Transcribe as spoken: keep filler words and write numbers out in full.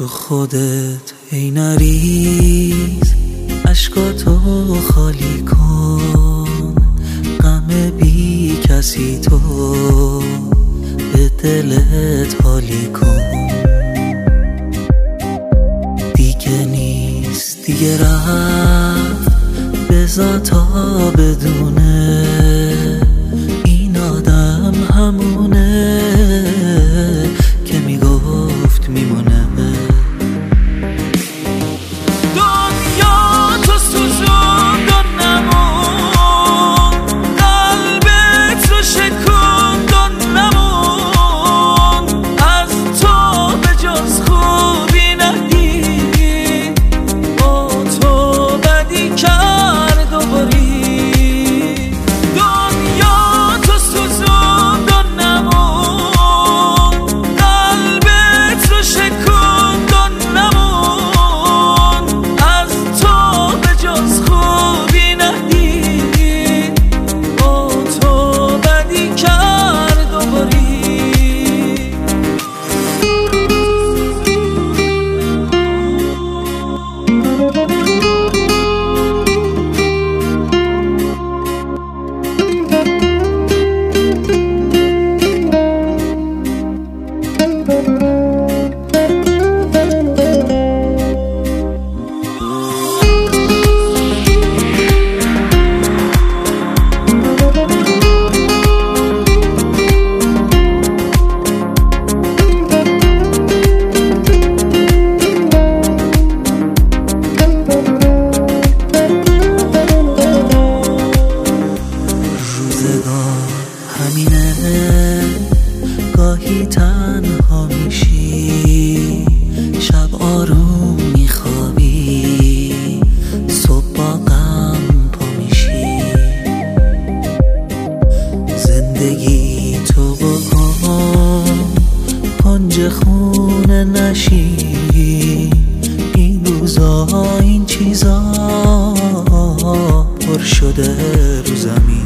تو خودت ای نریز، اشکاتو خالی کن، غم بی کسی تو به دلت حالی کن. دیگه نیست دیگه رفت، بذار تا بدونه این آدم همونه که میگفت میمونه. گاهی تنها میشی، شب آروم میخوابی، صبح با غم پا میشی. زندگی تو بکن کنج خونه نشی، این روزا این چیزا پر شده رو زمین.